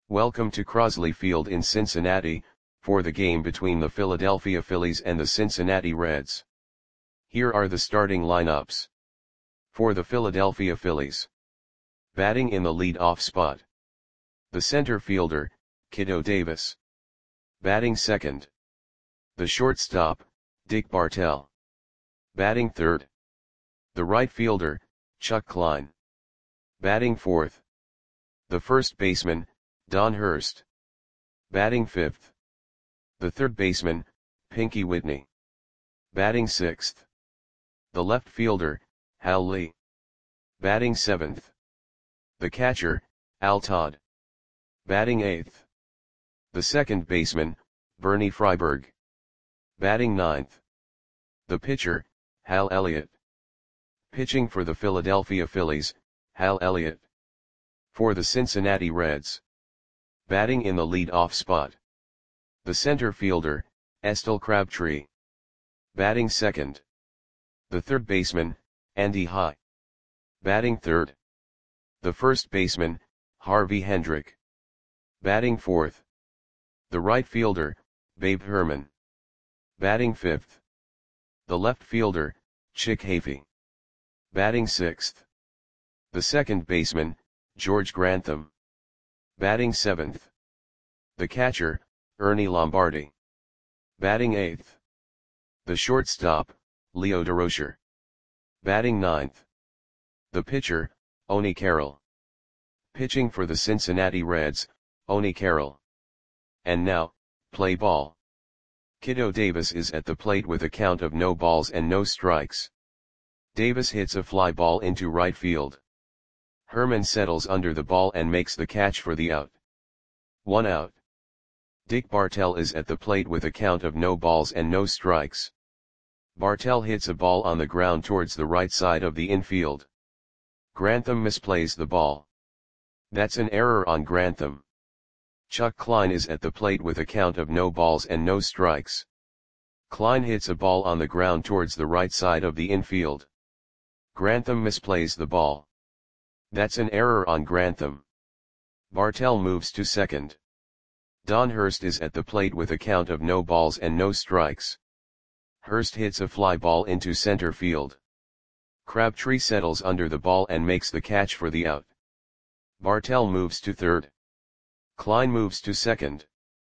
Welcome to Crosley Field in Cincinnati, for the game between the Philadelphia Phillies and the Cincinnati Reds. Here are the starting lineups. For the Philadelphia Phillies. Batting in the lead-off spot. The center fielder, Kiddo Davis. Batting second. The shortstop, Dick Bartell. Batting third. The right fielder, Chuck Klein. Batting fourth. The first baseman, Don Hurst. Batting fifth. The third baseman, Pinky Whitney. Batting sixth. The left fielder, Hal Lee. Batting seventh. The catcher, Al Todd. Batting eighth. The second baseman, Bernie Freiberg. Batting ninth. The pitcher, Hal Elliott. Pitching for the Philadelphia Phillies, Hal Elliott. For the Cincinnati Reds. Batting in the lead-off spot. The center fielder, Estelle Crabtree. Batting second. The third baseman, Andy High. Batting third. The first baseman, Harvey Hendrick. Batting fourth. The right fielder, Babe Herman. Batting fifth. The left fielder, Chick Hafey. Batting sixth. The second baseman, George Grantham. Batting seventh. The catcher, Ernie Lombardi. Batting eighth. The shortstop, Leo Durocher. Batting ninth. The pitcher, Oni Carroll. Pitching for the Cincinnati Reds, Oni Carroll. And now, play ball. Kiddo Davis is at the plate with a count of no balls and no strikes. Davis hits a fly ball into right field. Herman settles under the ball and makes the catch for the out. 1 out. Dick Bartell is at the plate with a count of no balls and no strikes. Bartell hits a ball on the ground towards the right side of the infield. Grantham misplays the ball. That's an error on Grantham. Chuck Klein is at the plate with a count of no balls and no strikes. Klein hits a ball on the ground towards the right side of the infield. Grantham misplays the ball. That's an error on Grantham. Bartell moves to second. Don Hurst is at the plate with a count of no balls and no strikes. Hurst hits a fly ball into center field. Crabtree settles under the ball and makes the catch for the out. Bartell moves to third. Klein moves to second.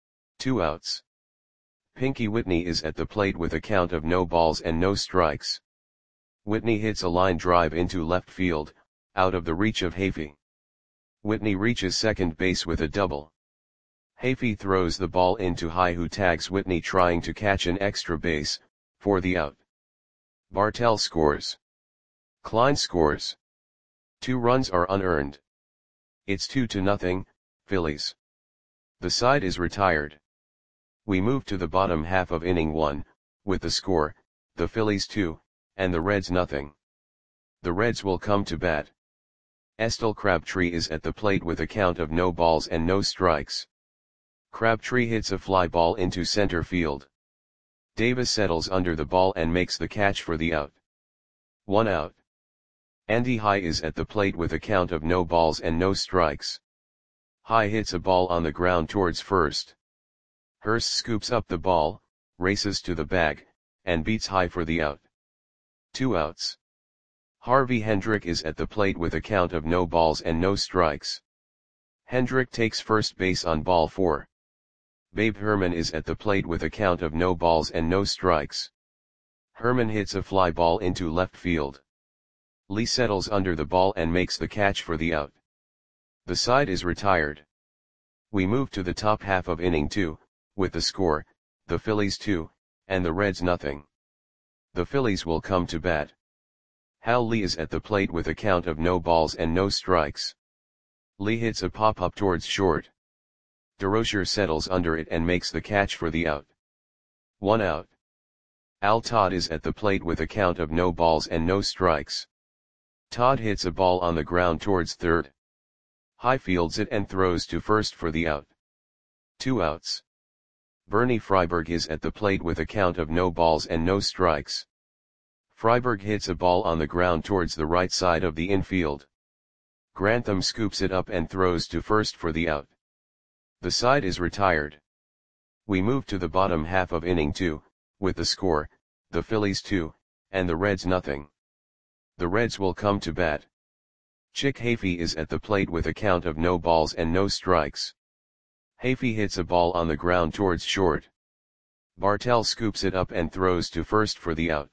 2 outs. Pinky Whitney is at the plate with a count of no balls and no strikes. Whitney hits a line drive into left field, out of the reach of Hafey. Whitney reaches second base with a double. Hafey throws the ball into High, who tags Whitney trying to catch an extra base, for the out. Bartell scores. Klein scores. 2 runs are unearned. It's 2-0, Phillies. The side is retired. We move to the bottom half of inning 1, with the score, the Phillies 2, and the Reds nothing. The Reds will come to bat. Estelle Crabtree is at the plate with a count of no balls and no strikes. Crabtree hits a fly ball into center field. Davis settles under the ball and makes the catch for the out. 1 out. Andy High is at the plate with a count of no balls and no strikes. High hits a ball on the ground towards first. Hurst scoops up the ball, races to the bag, and beats High for the out. 2 outs. Harvey Hendrick is at the plate with a count of no balls and no strikes. Hendrick takes first base on ball 4. Babe Herman is at the plate with a count of no balls and no strikes. Herman hits a fly ball into left field. Lee settles under the ball and makes the catch for the out. The side is retired. We move to the top half of inning 2, with the score, the Phillies 2, and the Reds nothing. The Phillies will come to bat. Hal Lee is at the plate with a count of no balls and no strikes. Lee hits a pop-up towards short. Durocher settles under it and makes the catch for the out. 1 out. Al Todd is at the plate with a count of no balls and no strikes. Todd hits a ball on the ground towards third. High fields it and throws to first for the out. 2 outs. Bernie Freiberg is at the plate with a count of no balls and no strikes. Freiberg hits a ball on the ground towards the right side of the infield. Grantham scoops it up and throws to first for the out. The side is retired. We move to the bottom half of inning 2, with the score, the Phillies 2, and the Reds nothing. The Reds will come to bat. Chick Hafey is at the plate with a count of no balls and no strikes. Hafey hits a ball on the ground towards short. Bartell scoops it up and throws to first for the out.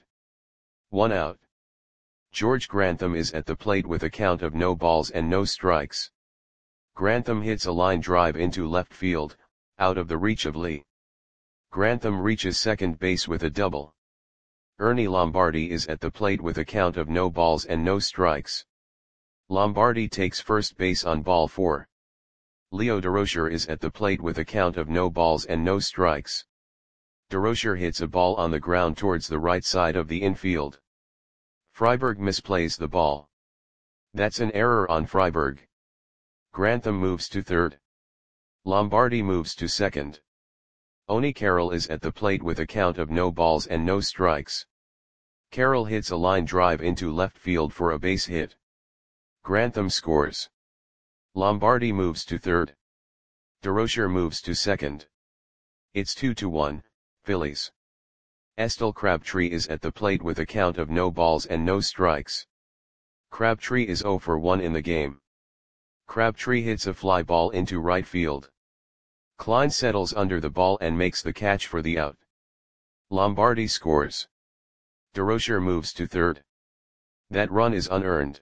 1 out. George Grantham is at the plate with a count of no balls and no strikes. Grantham hits a line drive into left field, out of the reach of Lee. Grantham reaches second base with a double. Ernie Lombardi is at the plate with a count of no balls and no strikes. Lombardi takes first base on ball 4. Leo Durocher is at the plate with a count of no balls and no strikes. Durocher hits a ball on the ground towards the right side of the infield. Freiberg misplays the ball. That's an error on Freiberg. Grantham moves to third. Lombardi moves to second. Oni Carroll is at the plate with a count of no balls and no strikes. Carroll hits a line drive into left field for a base hit. Grantham scores. Lombardi moves to third. Durocher moves to second. It's 2-1, Phillies. Estelle Crabtree is at the plate with a count of no balls and no strikes. Crabtree is 0 for 1 in the game. Crabtree hits a fly ball into right field. Klein settles under the ball and makes the catch for the out. Lombardi scores. Durocher moves to third. That run is unearned.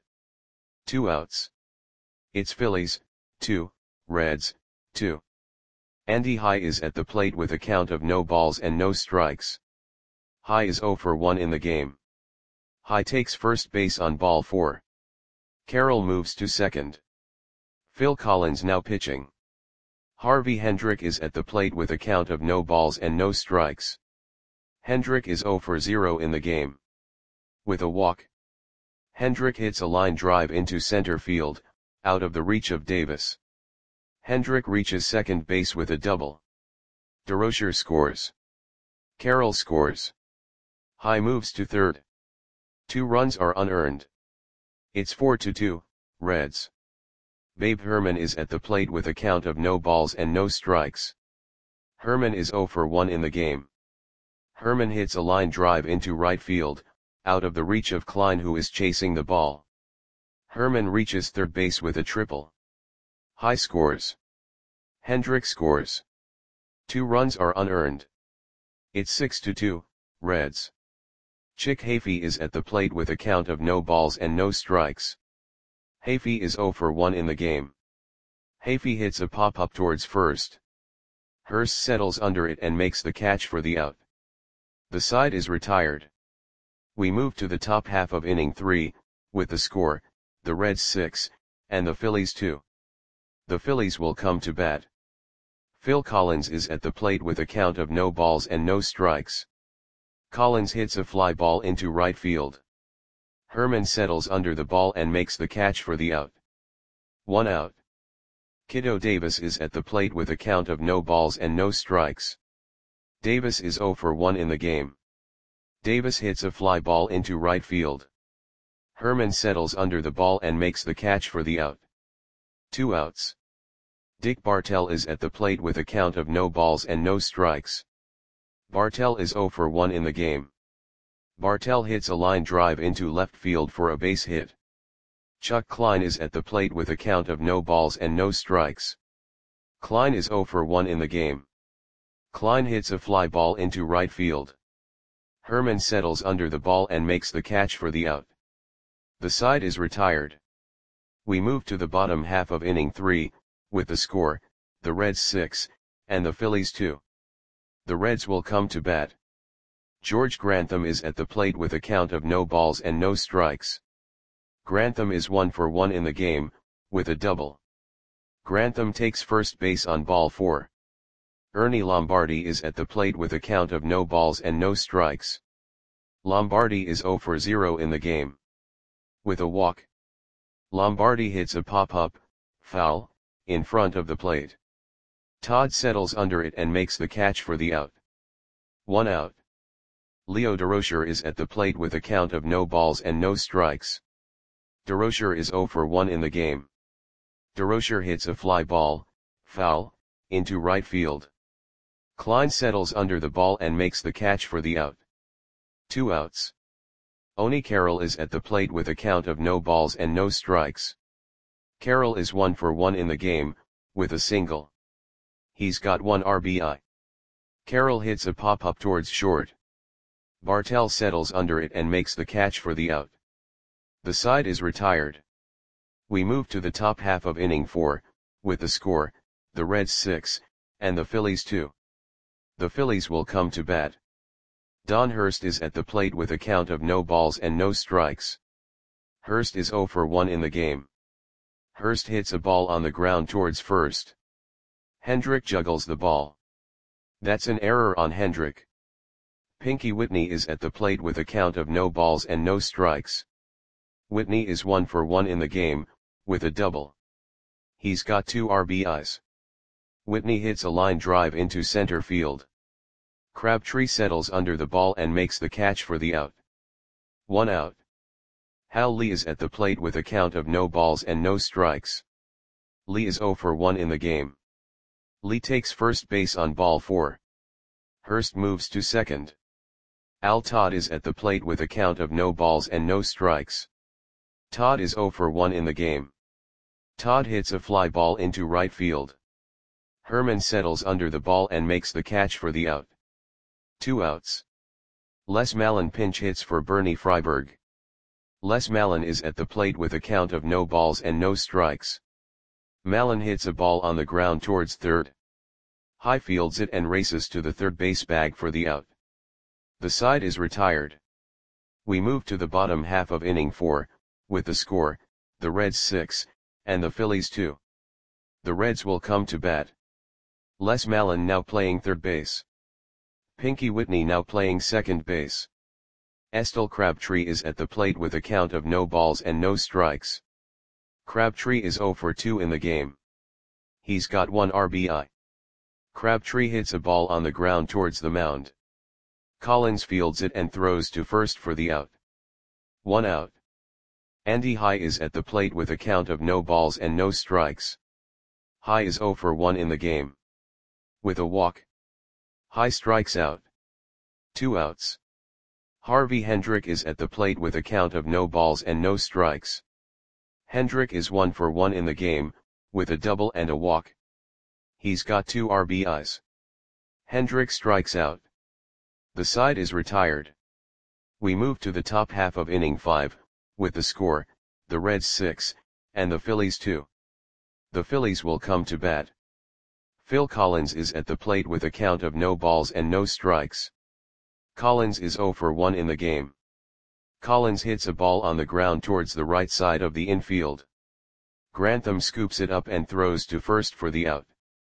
2 outs. It's Phillies, 2, Reds, 2. Andy High is at the plate with a count of no balls and no strikes. High is 0 for 1 in the game. High takes first base on ball 4. Carroll moves to second. Phil Collins now pitching. Harvey Hendrick is at the plate with a count of no balls and no strikes. Hendrick is 0 for 0 in the game. With a walk. Hendrick hits a line drive into center field, out of the reach of Davis. Hendrick reaches second base with a double. Durocher scores. Carroll scores. High moves to third. 2 runs are unearned. It's 4-2, Reds. Babe Herman is at the plate with a count of no balls and no strikes. Herman is 0 for 1 in the game. Herman hits a line drive into right field, out of the reach of Klein who is chasing the ball. Herman reaches third base with a triple. High scores. Hendrick scores. 2 runs are unearned. It's 6-2, Reds. Chick Hafey is at the plate with a count of no balls and no strikes. Hafey is 0 for 1 in the game. Hafey hits a pop-up towards first. Hurst settles under it and makes the catch for the out. The side is retired. We move to the top half of inning 3, with the score, the Reds 6, and the Phillies 2. The Phillies will come to bat. Phil Collins is at the plate with a count of no balls and no strikes. Collins hits a fly ball into right field. Herman settles under the ball and makes the catch for the out. 1 out. Kiddo Davis is at the plate with a count of no balls and no strikes. Davis is 0 for 1 in the game. Davis hits a fly ball into right field. Herman settles under the ball and makes the catch for the out. 2 outs. Dick Bartell is at the plate with a count of no balls and no strikes. Bartell is 0 for 1 in the game. Bartell hits a line drive into left field for a base hit. Chuck Klein is at the plate with a count of no balls and no strikes. Klein is 0 for 1 in the game. Klein hits a fly ball into right field. Herman settles under the ball and makes the catch for the out. The side is retired. We move to the bottom half of inning 3, with the score, the Reds 6, and the Phillies 2. The Reds will come to bat. George Grantham is at the plate with a count of no balls and no strikes. Grantham is 1 for 1 in the game, with a double. Grantham takes first base on ball 4. Ernie Lombardi is at the plate with a count of no balls and no strikes. Lombardi is 0 for 0 in the game. With a walk. Lombardi hits a pop-up, foul, in front of the plate. Todd settles under it and makes the catch for the out. 1 out. Leo Durocher is at the plate with a count of no balls and no strikes. Durocher is 0 for 1 in the game. Durocher hits a fly ball, foul, into right field. Klein settles under the ball and makes the catch for the out. 2 outs. Oni Carroll is at the plate with a count of no balls and no strikes. Carroll is 1 for 1 in the game, with a single. He's got 1 RBI. Carroll hits a pop-up towards short. Bartell settles under it and makes the catch for the out. The side is retired. We move to the top half of inning 4, with the score, the Reds 6, and the Phillies 2. The Phillies will come to bat. Don Hurst is at the plate with a count of no balls and no strikes. Hurst is 0 for 1 in the game. Hurst hits a ball on the ground towards first. Hendrick juggles the ball. That's an error on Hendrick. Pinky Whitney is at the plate with a count of no balls and no strikes. Whitney is 1 for 1 in the game, with a double. He's got 2 RBIs. Whitney hits a line drive into center field. Crabtree settles under the ball and makes the catch for the out. 1 out. Hal Lee is at the plate with a count of no balls and no strikes. Lee is 0 for 1 in the game. Lee takes first base on ball 4. Hurst moves to second. Al Todd is at the plate with a count of no balls and no strikes. Todd is 0 for 1 in the game. Todd hits a fly ball into right field. Herman settles under the ball and makes the catch for the out. 2 outs. Les Malin pinch hits for Bernie Freiberg. Les Malin is at the plate with a count of no balls and no strikes. Malin hits a ball on the ground towards third. High fields it and races to the third base bag for the out. The side is retired. We move to the bottom half of inning 4, with the score, the Reds 6, and the Phillies 2. The Reds will come to bat. Les Malin now playing third base. Pinky Whitney now playing second base. Estel Crabtree is at the plate with a count of no balls and no strikes. Crabtree is 0 for 2 in the game. He's got 1 RBI. Crabtree hits a ball on the ground towards the mound. Collins fields it and throws to first for the out. 1 out. Andy High is at the plate with a count of no balls and no strikes. High is 0 for 1 in the game. With a walk. High strikes out. 2 outs. Harvey Hendrick is at the plate with a count of no balls and no strikes. Hendrick is 1 for 1 in the game, with a double and a walk. He's got 2 RBIs. Hendrick strikes out. The side is retired. We move to the top half of inning 5, with the score, the Reds 6, and the Phillies 2. The Phillies will come to bat. Phil Collins is at the plate with a count of no balls and no strikes. Collins is 0 for 1 in the game. Collins hits a ball on the ground towards the right side of the infield. Grantham scoops it up and throws to first for the out.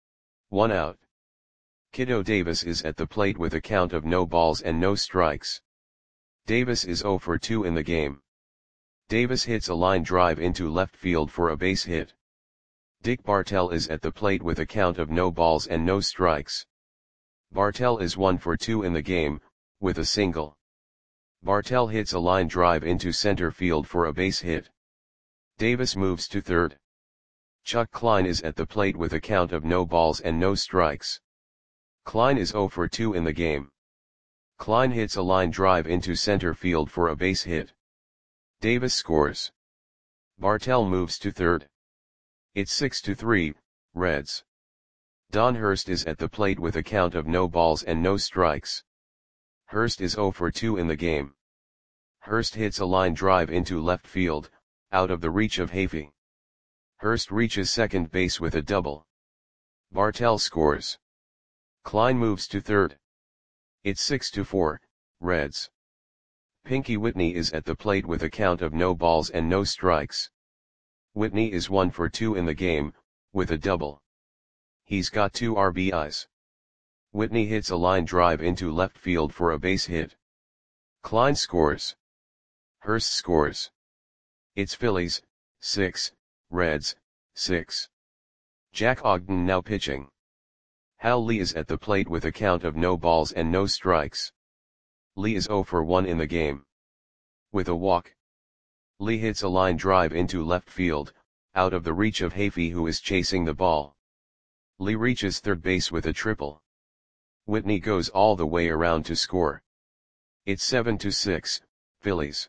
1 out. Kiddo Davis is at the plate with a count of no balls and no strikes. Davis is 0 for 2 in the game. Davis hits a line drive into left field for a base hit. Dick Bartell is at the plate with a count of no balls and no strikes. Bartell is 1 for 2 in the game, with a single. Bartell hits a line drive into center field for a base hit. Davis moves to third. Chuck Klein is at the plate with a count of no balls and no strikes. Klein is 0 for 2 in the game. Klein hits a line drive into center field for a base hit. Davis scores. Bartell moves to third. It's 6-3, Reds. Don Hurst is at the plate with a count of no balls and no strikes. Hurst is 0 for 2 in the game. Hurst hits a line drive into left field, out of the reach of Hafey. Hurst reaches second base with a double. Bartell scores. Klein moves to third. It's 6-4, Reds. Pinky Whitney is at the plate with a count of no balls and no strikes. Whitney is 1 for 2 in the game, with a double. He's got 2 RBIs. Whitney hits a line drive into left field for a base hit. Klein scores. Hurst scores. It's Phillies, 6, Reds, 6. Jack Ogden now pitching. Hal Lee is at the plate with a count of no balls and no strikes. Lee is 0 for 1 in the game. With a walk. Lee hits a line drive into left field, out of the reach of Hafey who is chasing the ball. Lee reaches third base with a triple. Whitney goes all the way around to score. It's 7-6, Phillies.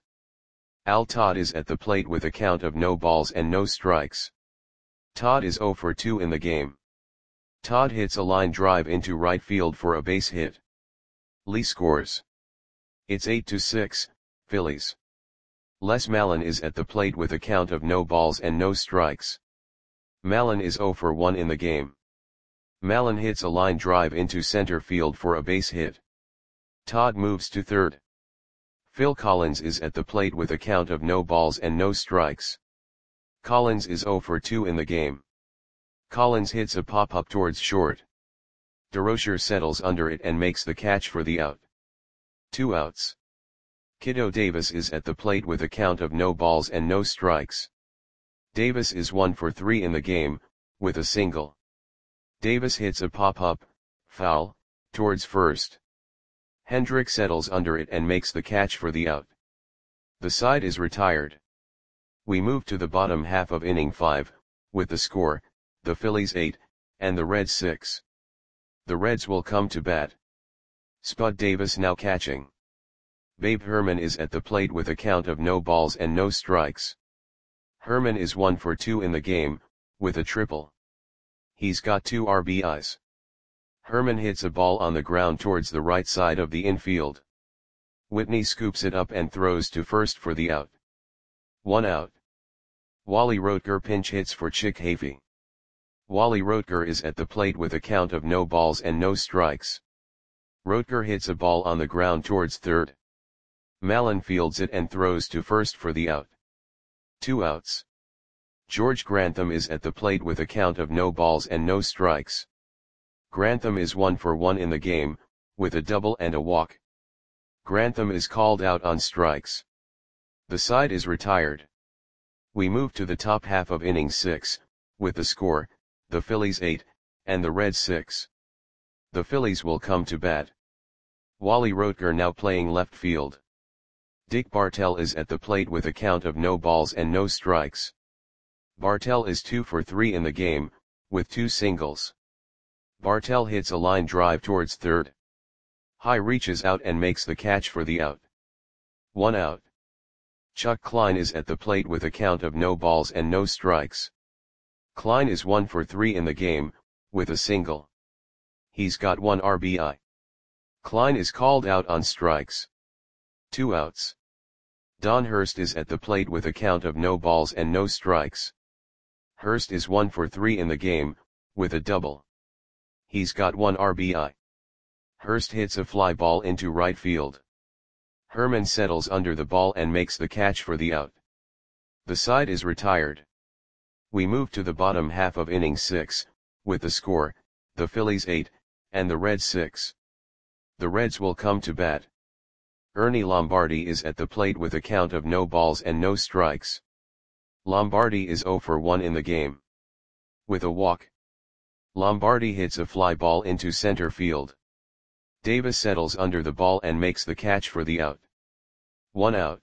Al Todd is at the plate with a count of no balls and no strikes. Todd is 0 for 2 in the game. Todd hits a line drive into right field for a base hit. Lee scores. It's 8-6, Phillies. Les Mallon is at the plate with a count of no balls and no strikes. Mallon is 0 for 1 in the game. Mallon hits a line drive into center field for a base hit. Todd moves to third. Phil Collins is at the plate with a count of no balls and no strikes. Collins is 0 for 2 in the game. Collins hits a pop-up towards short. DeRocher settles under it and makes the catch for the out. 2 outs. Kiddo Davis is at the plate with a count of no balls and no strikes. Davis is 1 for 3 in the game, with a single. Davis hits a pop-up, foul, towards first. Hendrick settles under it and makes the catch for the out. The side is retired. We move to the bottom half of inning 5, with the score, the Phillies 8, and the Reds 6. The Reds will come to bat. Spud Davis now catching. Babe Herman is at the plate with a count of no balls and no strikes. Herman is 1 for 2 in the game, with a triple. He's got 2 RBIs. Herman hits a ball on the ground towards the right side of the infield. Whitney scoops it up and throws to first for the out. 1 out. Wally Roetger pinch hits for Chick Hafey. Wally Roetger is at the plate with a count of no balls and no strikes. Roetger hits a ball on the ground towards third. Mallon fields it and throws to first for the out. 2 outs. George Grantham is at the plate with a count of no balls and no strikes. Grantham is 1 for 1 in the game, with a double and a walk. Grantham is called out on strikes. The side is retired. We move to the top half of inning 6, with the score, the Phillies 8, and the Reds 6. The Phillies will come to bat. Wally Roetger now playing left field. Dick Bartell is at the plate with a count of no balls and no strikes. Bartell is 2 for 3 in the game, with 2 singles. Bartell hits a line drive towards third. High reaches out and makes the catch for the out. 1 out. Chuck Klein is at the plate with a count of no balls and no strikes. Klein is 1 for 3 in the game, with a single. He's got 1 RBI. Klein is called out on strikes. 2 outs. Don Hurst is at the plate with a count of no balls and no strikes. Hurst is 1 for 3 in the game, with a double. He's got 1 RBI. Hurst hits a fly ball into right field. Herman settles under the ball and makes the catch for the out. The side is retired. We move to the bottom half of inning 6, with the score, the Phillies 8, and the Reds 6. The Reds will come to bat. Ernie Lombardi is at the plate with a count of no balls and no strikes. Lombardi is 0 for 1 in the game. With a walk. Lombardi hits a fly ball into center field. Davis settles under the ball and makes the catch for the out. 1 out.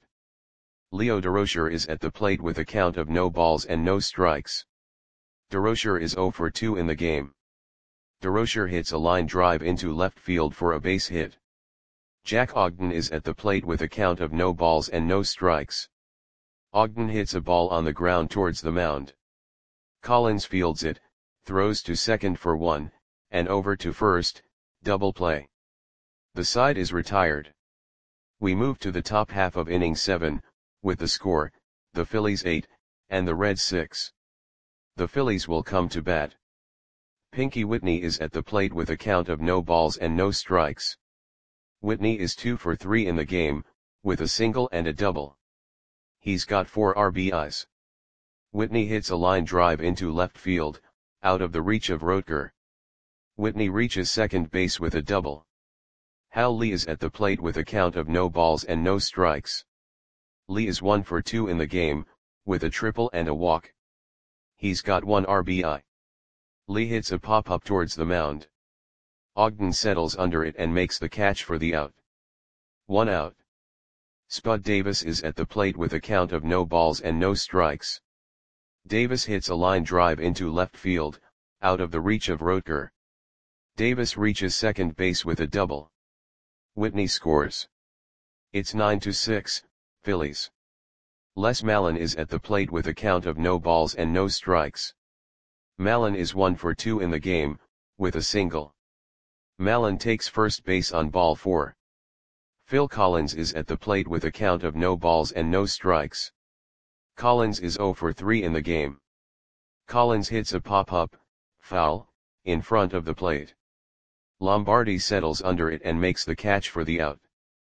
Leo DeRocher is at the plate with a count of no balls and no strikes. DeRocher is 0 for 2 in the game. DeRocher hits a line drive into left field for a base hit. Jack Ogden is at the plate with a count of no balls and no strikes. Ogden hits a ball on the ground towards the mound. Collins fields it, throws to second for 1, and over to first, double play. The side is retired. We move to the top half of inning 7, with the score, the Phillies 8, and the Reds 6. The Phillies will come to bat. Pinky Whitney is at the plate with a count of no balls and no strikes. Whitney is 2 for 3 in the game, with a single and a double. He's got 4 RBIs. Whitney hits a line drive into left field, out of the reach of Roetger. Whitney reaches second base with a double. Hal Lee is at the plate with a count of no balls and no strikes. Lee is 1 for 2 in the game, with a triple and a walk. He's got 1 RBI. Lee hits a pop-up towards the mound. Ogden settles under it and makes the catch for the out. 1 out. Spud Davis is at the plate with a count of no balls and no strikes. Davis hits a line drive into left field, out of the reach of Rotker. Davis reaches second base with a double. Whitney scores. It's 9-6, Phillies. Les Mallon is at the plate with a count of no balls and no strikes. Mallon is 1 for 2 in the game, with a single. Mallon takes first base on ball 4. Phil Collins is at the plate with a count of no balls and no strikes. Collins is 0 for 3 in the game. Collins hits a pop-up, foul, in front of the plate. Lombardi settles under it and makes the catch for the out.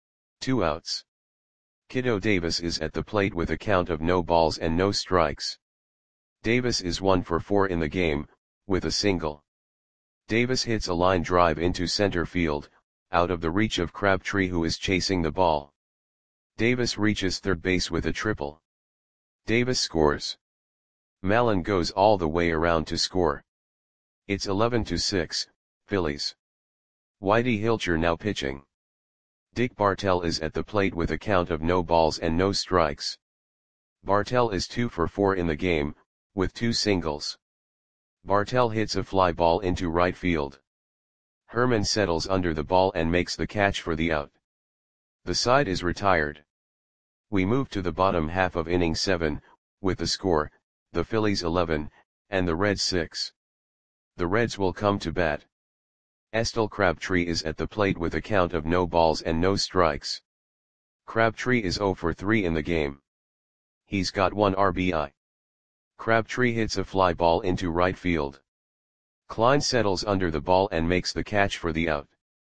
2 outs. Kiddo Davis is at the plate with a count of no balls and no strikes. Davis is 1 for 4 in the game, with a single. Davis hits a line drive into center field, out of the reach of Crabtree who is chasing the ball. Davis reaches third base with a triple. Davis scores. Mallon goes all the way around to score. It's 11-6, Phillies. Whitey Hilcher now pitching. Dick Bartell is at the plate with a count of no balls and no strikes. Bartell is 2 for 4 in the game, with 2 singles. Bartell hits a fly ball into right field. Herman settles under the ball and makes the catch for the out. The side is retired. We move to the bottom half of inning 7, with the score, the Phillies 11, and the Reds 6. The Reds will come to bat. Estelle Crabtree is at the plate with a count of no balls and no strikes. Crabtree is 0 for 3 in the game. He's got 1 RBI. Crabtree hits a fly ball into right field. Klein settles under the ball and makes the catch for the out.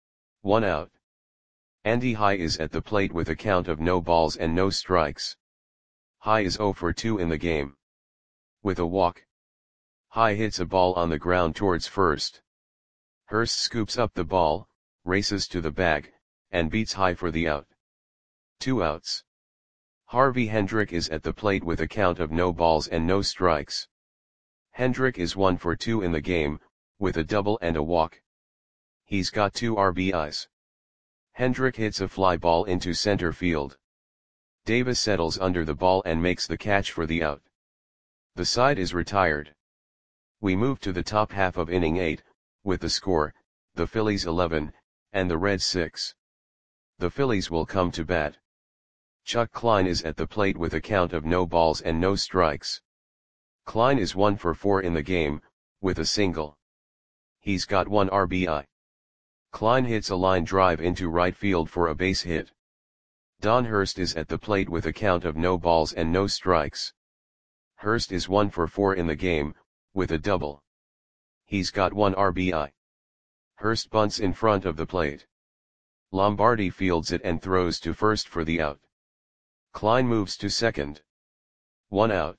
1 out. Andy High is at the plate with a count of no balls and no strikes. High is 0 for 2 in the game. With a walk. High hits a ball on the ground towards first. Hurst scoops up the ball, races to the bag, and beats High for the out. 2 outs. Harvey Hendrick is at the plate with a count of no balls and no strikes. Hendrick is 1 for 2 in the game, with a double and a walk. He's got 2 RBIs. Hendrick hits a fly ball into center field. Davis settles under the ball and makes the catch for the out. The side is retired. We move to the top half of inning 8, with the score, the Phillies 11, and the Reds 6. The Phillies will come to bat. Chuck Klein is at the plate with a count of no balls and no strikes. Klein is 1 for 4 in the game, with a single. He's got 1 RBI. Klein hits a line drive into right field for a base hit. Don Hurst is at the plate with a count of no balls and no strikes. Hurst is 1 for 4 in the game, with a double. He's got 1 RBI. Hurst bunts in front of the plate. Lombardi fields it and throws to first for the out. Klein moves to second. 1 out.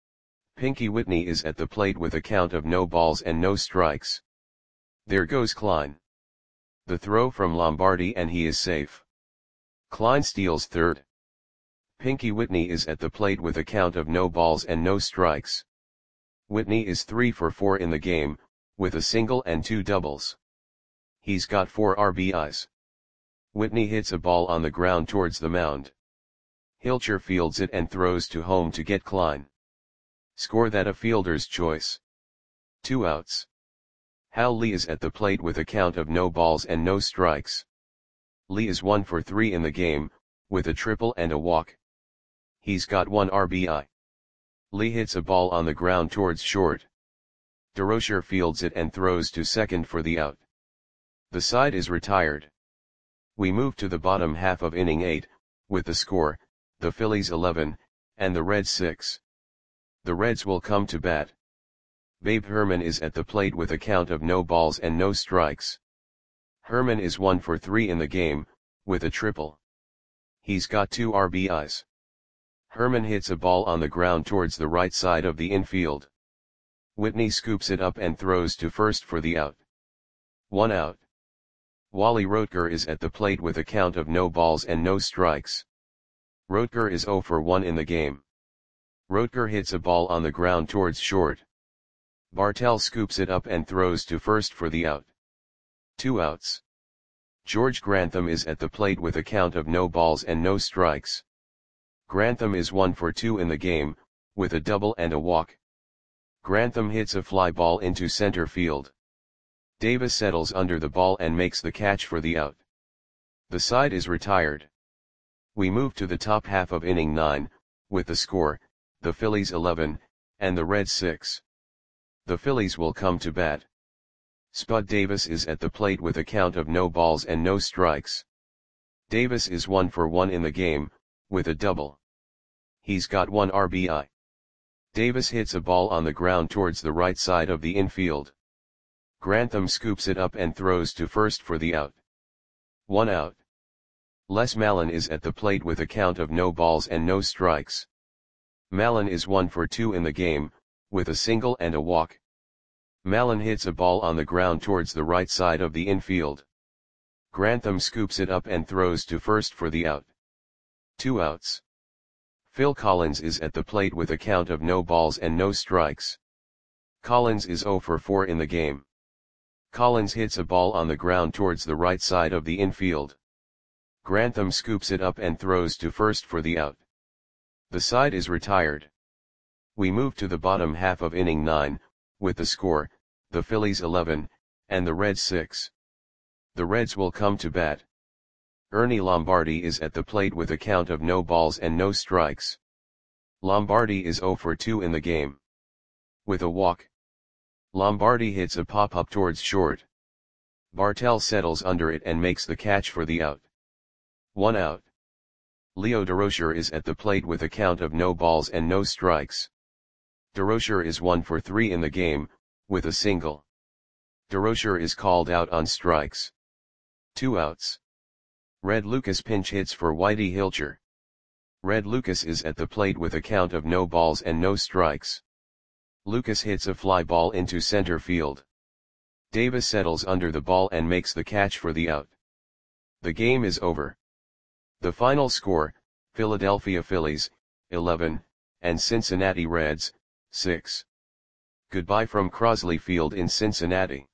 Pinky Whitney is at the plate with a count of no balls and no strikes. There goes Klein. The throw from Lombardi and he is safe. Klein steals third. Pinky Whitney is at the plate with a count of no balls and no strikes. Whitney is 3 for 4 in the game, with a single and 2 doubles. He's got 4 RBIs. Whitney hits a ball on the ground towards the mound. Hilcher fields it and throws to home to get Klein. Score that a fielder's choice. 2 outs. Hal Lee is at the plate with a count of no balls and no strikes. Lee is 1 for 3 in the game, with a triple and a walk. He's got 1 RBI. Lee hits a ball on the ground towards short. DeRocher fields it and throws to second for the out. The side is retired. We move to the bottom half of inning 8, with the score, the Phillies 11, and the Reds 6. The Reds will come to bat. Babe Herman is at the plate with a count of no balls and no strikes. Herman is 1 for 3 in the game, with a triple. He's got 2 RBIs. Herman hits a ball on the ground towards the right side of the infield. Whitney scoops it up and throws to first for the out. 1 out. Wally Rotker is at the plate with a count of no balls and no strikes. Rotker is 0 for 1 in the game. Rotker hits a ball on the ground towards short. Bartell scoops it up and throws to first for the out. 2 outs. George Grantham is at the plate with a count of no balls and no strikes. Grantham is 1 for 2 in the game, with a double and a walk. Grantham hits a fly ball into center field. Davis settles under the ball and makes the catch for the out. The side is retired. We move to the top half of inning 9, with the score, the Phillies 11, and the Reds 6. The Phillies will come to bat. Spud Davis is at the plate with a count of no balls and no strikes. Davis is 1 for 1 in the game, with a double. He's got 1 RBI. Davis hits a ball on the ground towards the right side of the infield. Grantham scoops it up and throws to first for the out. 1 out. Les Mallon is at the plate with a count of no balls and no strikes. Mallon is 1 for 2 in the game, with a single and a walk. Mallon hits a ball on the ground towards the right side of the infield. Grantham scoops it up and throws to first for the out. 2 outs. Phil Collins is at the plate with a count of no balls and no strikes. Collins is 0 for 4 in the game. Collins hits a ball on the ground towards the right side of the infield. Grantham scoops it up and throws to first for the out. The side is retired. We move to the bottom half of inning 9, with the score, the Phillies 11, and the Reds 6. The Reds will come to bat. Ernie Lombardi is at the plate with a count of no balls and no strikes. Lombardi is 0 for 2 in the game. With a walk. Lombardi hits a pop-up towards short. Bartell settles under it and makes the catch for the out. 1 out. Leo Durocher is at the plate with a count of no balls and no strikes. Durocher is 1 for 3 in the game, with a single. Durocher is called out on strikes. 2 outs. Red Lucas pinch hits for Whitey Hilcher. Red Lucas is at the plate with a count of no balls and no strikes. Lucas hits a fly ball into center field. Davis settles under the ball and makes the catch for the out. The game is over. The final score, Philadelphia Phillies, 11, and Cincinnati Reds, 6. Goodbye from Crosley Field in Cincinnati.